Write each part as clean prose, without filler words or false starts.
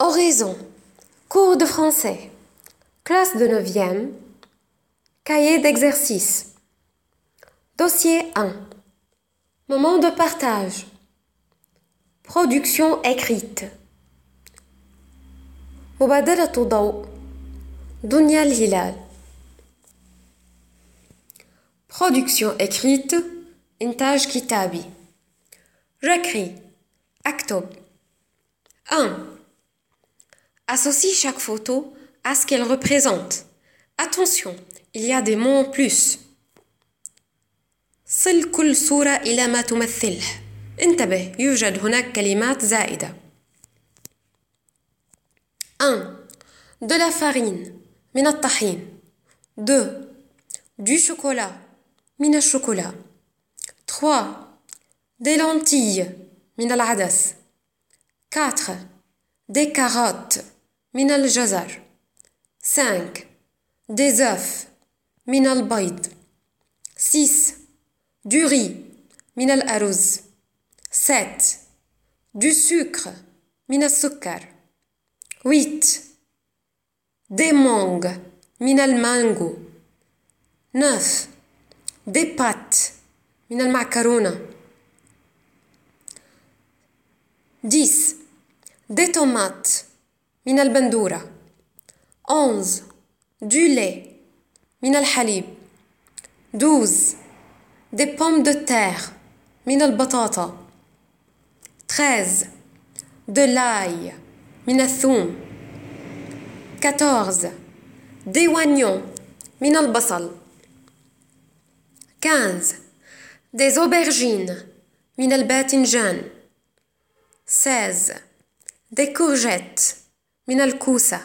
Oraison. Cours de français. Classe de 9e. Cahier d'exercice. Dossier 1. Moment de partage. Production écrite. مبادرة ضوء. دنيا الهلال. Production écrite. إنتاج كتابي. J'écris. أكتب. 1. Associe chaque photo à ce qu'elle représente. Attention, il y a des mots en plus. صل كل صورة إلى ما تمثله. انتبه، يوجد هناك كلمات زائدة. 1. De la farine, من الطحين. 2. Du chocolat, من الشوكولا. 3. Des lentilles, من العدس. 4. Des carottes, من الجزر. 5. Des œufs, من البيض. 6. Du riz, من الأرز. 7. Du sucre, من السكر. 8. Des mangues, من المانجو. 9. Des pâtes, من المعكرونة. 10. Des tomates, من البندورة. 11. Du lait, من الحليب. 12. Des pommes de terre, من البطاطا. 13. De l'ail, من الثوم. 14. Des oignons, من البصل. 15. Des aubergines, من الباذنجان. 16. Des courgettes, من الكوسة.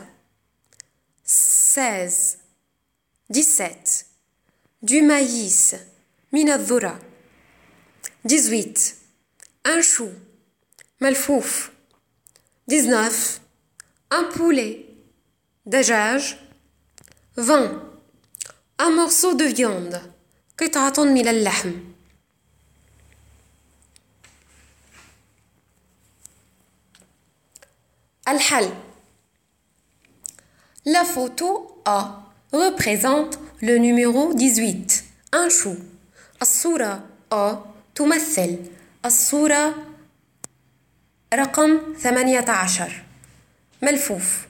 16. 17. Du maïs, من الذرة. 18. Un chou, ملفوف. 19. Un poulet, دجاج. 20. Un morceau de viande, قطعة من اللحم. الحل. La photo A représente le numéro 18, un chou. الصورة A تمثل الصورة رقم 18 ملفوف.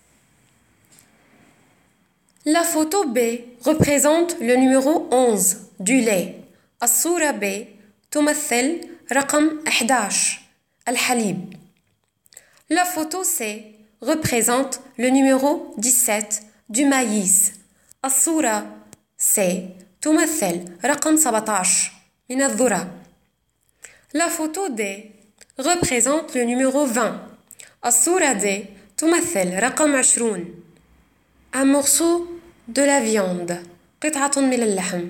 La photo B représente le numéro 11 du lait. الصورة B تمثل رقم 11 الحليب. La photo C représente le numéro 17 du maïs. الصورة C تمثل رقم 17 من الذرة. La photo D représente le numéro 20. الصورة D تمثل رقم 20. Un morceau de la viande. قطعة من اللحم.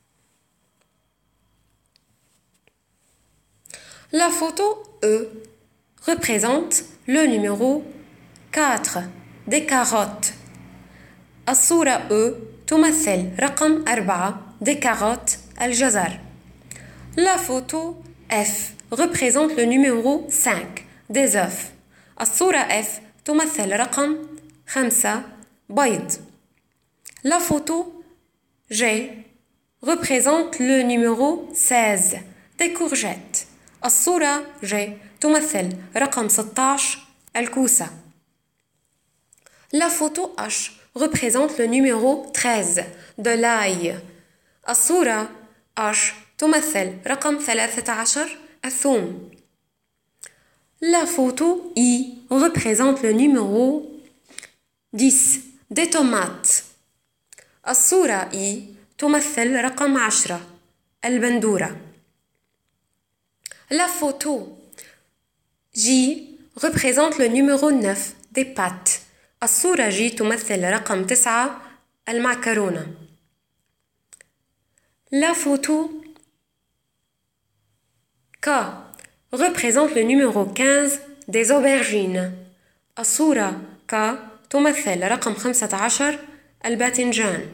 La photo E représente le numéro 4 des carottes. الصورة E تمثل رقم 4 des carottes الجزر. La photo F représente le numéro 5 des œufs. الصورة F تمثل رقم 5 بيض. La photo G représente le numéro 16 des courgettes. الصورة G تمثل رقم 16 الكوسة. La photo H représente le numéro 13 de l'ail. الصورة H تمثل رقم 13 الثوم. La photo I représente le numéro 10 des tomates. الصورة I تمثل رقم 10 البندورة. La photo J représente le numéro 9 des pâtes. الصورة J تمثل رقم 9 المعكرونة. La photo K représente le numéro 15 des aubergines. الصورة K تمثل رقم 15 الباذنجان.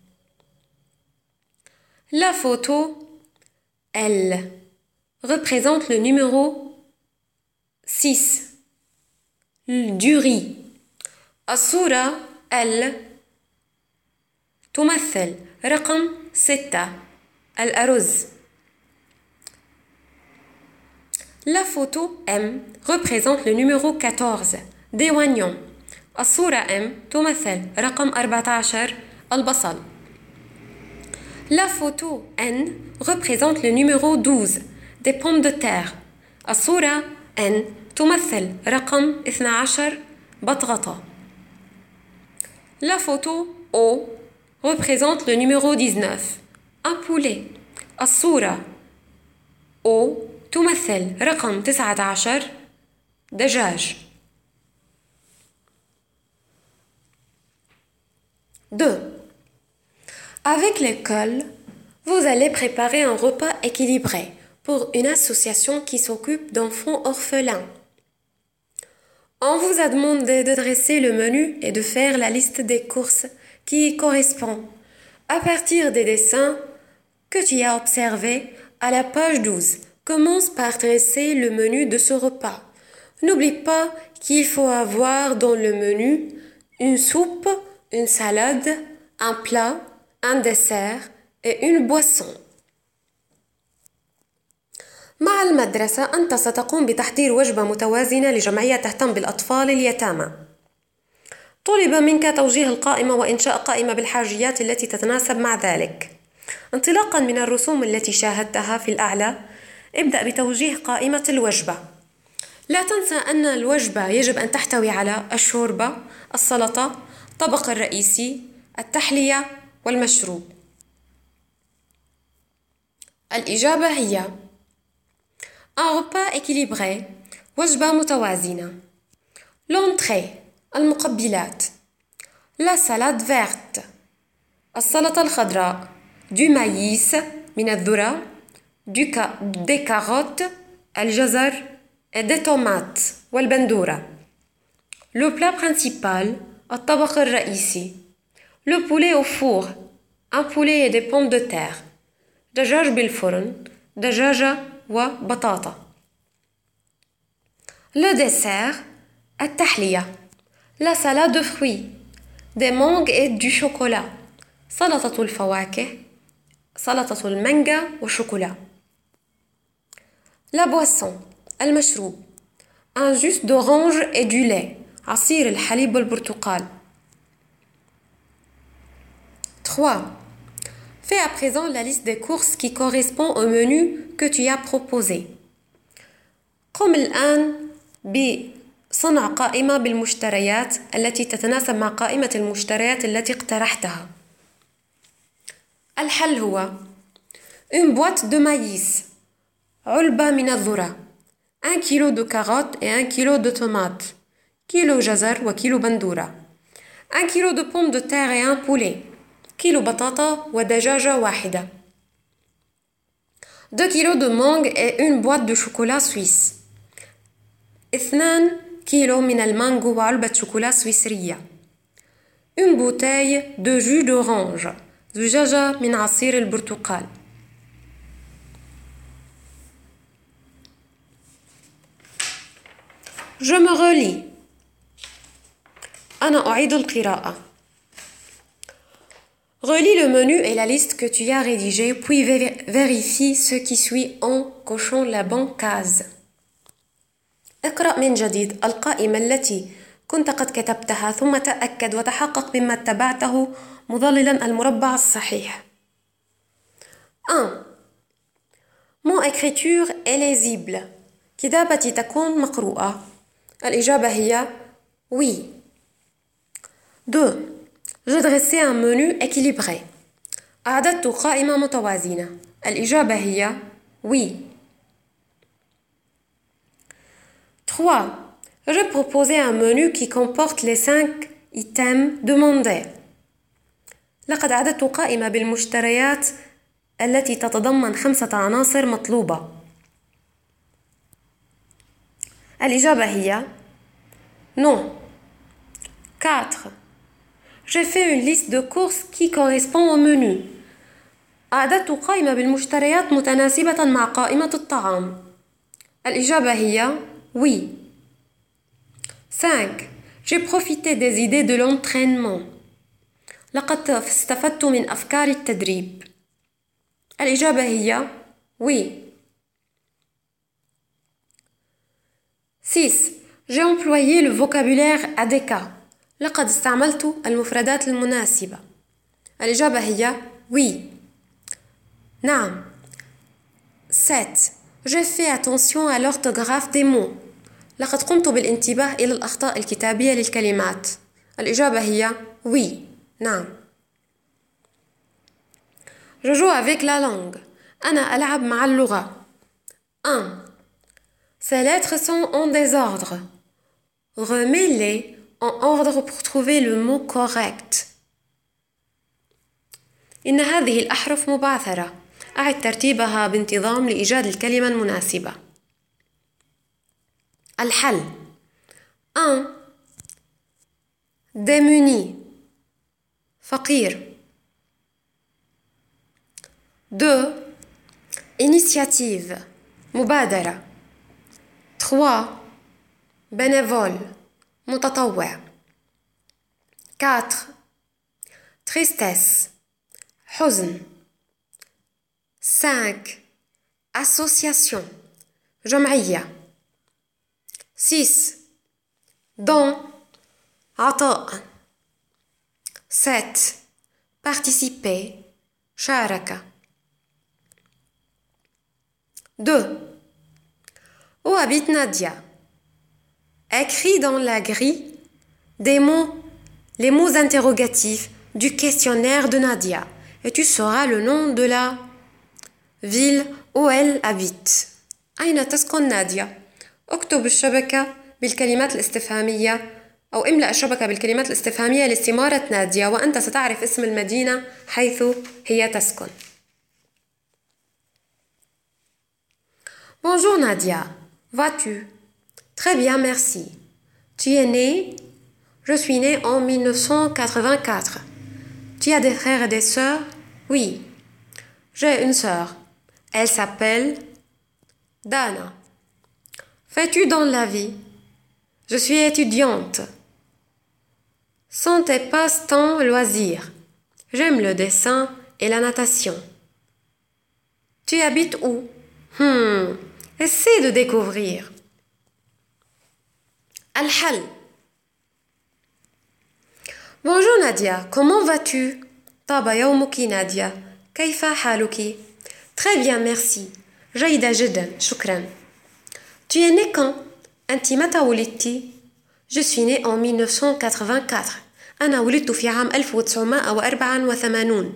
La photo L représente le numéro 6 du riz. الصورة L تمثل رقم 6 الأرز. La photo M représente le numéro 14 des oignons. الصورة M تمثل رقم 14 البصل. La photo N représente le numéro 12 des pommes de terre. الصورة N تمثل رقم 12 بطغطة. La photo O représente le numéro 19 un poulet. الصورة O تمثل رقم 19 دجاج. 2. Avec l'école, vous allez préparer un repas équilibré pour une association qui s'occupe d'enfants orphelins. On vous a demandé de dresser le menu et de faire la liste des courses qui y correspond à partir des dessins que tu as observés à la page 12. Commence par dresser le menu de ce repas. N'oublie pas qu'il faut avoir dans le menu une soupe, une salade, un plat, un dessert et une boisson. مع المدرسة أنت ستقوم بتحضير وجبة متوازنة لجمعية تهتم بالأطفال اليتامى. طلب منك توجيه القائمة وإنشاء قائمة بالحاجيات التي تتناسب مع ذلك. انطلاقا من الرسوم التي شاهدتها في الأعلى، ابدأ بتوجيه قائمة الوجبة. لا تنسى أن الوجبة يجب أن تحتوي على الشوربة، السلطة، الطبق الرئيسي، التحلية والمشروب. الإجابة هي un repas équilibré وجبة متوازنة. l'entrée المقبلات la salade verte السلطة الخضراء du maïs من الذرة des carottes الجزر et des tomates والبندورة. le plat principal الطبق الرئيسي le poulet au four un poulet et des pommes de terre دجاج بالفرن دجاجة وبطاطا. le dessert التحلية la salade de fruits des mangues et du chocolat سلطة الفواكه سلطة المانجا والشوكولا. la boisson المشروب un jus d'orange et du lait عصير الحليب والبرتقال. 3. Fais à présent la liste des courses qui correspond au menu que tu as proposé. قم الآن بصنع قائمة بالمشتريات التي تتناسب مع قائمة المشتريات التي اقترحتها. الحل هو une boîte de maïs علبة من الذرة 1 kilo de carottes et 1 kilo de tomates كيلو جزر وكيلو بندورة 1 kilo de pommes de terre et un poulet كيلو بطاطا ودجاجة واحدة 2 kilos de mangue et une boîte de chocolat suisse 2 كيلو من المانجو وعلبة شوكولا سويسرية une bouteille de jus d'orange زجاجة من عصير البرتقال. Je me relis. أنا أعيد القراءة. Relis le menu et la liste que tu as rédigée, puis vérifie ce qui suit en cochant la bonne case. اقرأ من جديد القائمة التي كنت قد كتبتها ثم تأكد وتحقق بما اتبعته مظللا المربع الصحيح. 1. Mon écriture est lisible. كتابتي تكون مقروءة. الإجابة هي oui. 2. Je dressais un menu équilibré. أعددت قائمة متوازنة. الإجابة هي oui. 3. Je proposais un menu qui comporte les 5 items demandés. لقد أعددت قائمة بالمشتريات التي تتضمن 5 عناصر مطلوبة. الإجابة هي non. 4. J'ai fait une liste de courses qui correspond au menu. أعددت قائمة بالمشتريات متناسبة مع قائمة الطعام. الإجابة هي oui. 5. J'ai profité des idées de l'entraînement. لقد استفدت من أفكار التدريب. الإجابة هي oui. 6. J'ai employé le vocabulaire adéquat. لقد استعملت المفردات المناسبة. الإجابة هي oui. نعم. 7. J'ai fait attention à l'orthographe des mots. لقد قمت بالانتباه إلى الأخطاء الكتابية للكلمات. الإجابة هي oui. نعم. Je joue avec la langue. أنا ألعب مع اللغة. 1. Ces lettres sont en désordre. Remets-les en ordre pour trouver le mot correct. إن هذه الأحرف مبعثرة. أعد ترتيبها بانتظام لإيجاد الكلمة المناسبة. الحل 1. démuni فقير. 2. initiative مبادرة. 3. bénévole متطوع. 4. tristesse حزن. 5. association جمعية. 6. don عطاء. 7. participer شارك. 2. Où habite Nadia? Écris dans la grille les mots interrogatifs du questionnaire de Nadia et tu sauras le nom de la ville où elle habite. أين تسكن نادية؟ اكتب الشبكة بالكلمات الاستفهامية أو املأ الشبكة بالكلمات الاستفهامية لاستمارة نادية وأنت ستعرف اسم المدينة حيث هي تسكن. Bonjour Nadia, vas-tu? Très bien, merci. Tu es née? Je suis née en 1984. Tu as des frères et des sœurs? Oui. J'ai une sœur. Elle s'appelle Dana. Fais-tu dans la vie? Je suis étudiante. Sont tes passe-temps loisirs? J'aime le dessin et la natation. Tu habites où? Essaie de découvrir. الحل. Bonjour Nadia, comment vas-tu? طاب يومك نادية. كيف حالك؟ Très bien, merci. جيدة جدا, شكرا. Tu es née quand? أنت متى ولدتي؟ Je suis née en 1984. أنا ولدت في عام 1984.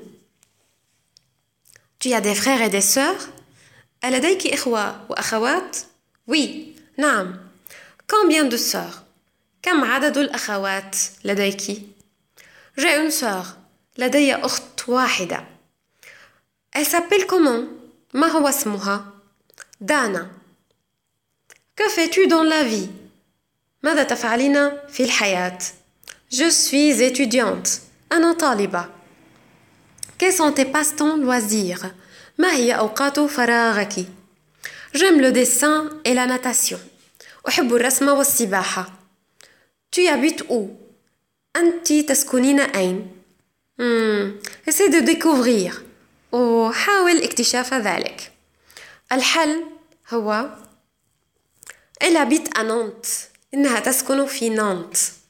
Tu as des frères et des sœurs? ألديك إخوة وأخوات؟ Oui, نعم. Combien de sœurs? كم عدد الأخوات لديك؟ J'ai une sœur. لدي أخت واحدة. Elle s'appelle comment? ما هو اسمها؟ دانا. Que fais-tu dans la vie? ماذا تفعلين في الحياة؟ Je suis étudiante. أنا طالبة. Quels sont tes passe-temps loisirs? ما هي أوقات فراغك؟ J'aime le dessin et la natation. أحب الرسم والسباحة. Tu habites où? أنت تسكنين أين؟ Essaie de découvrir. حاول اكتشاف ذلك. الحل هو Elle habite à Nantes. إنها تسكن في نانت.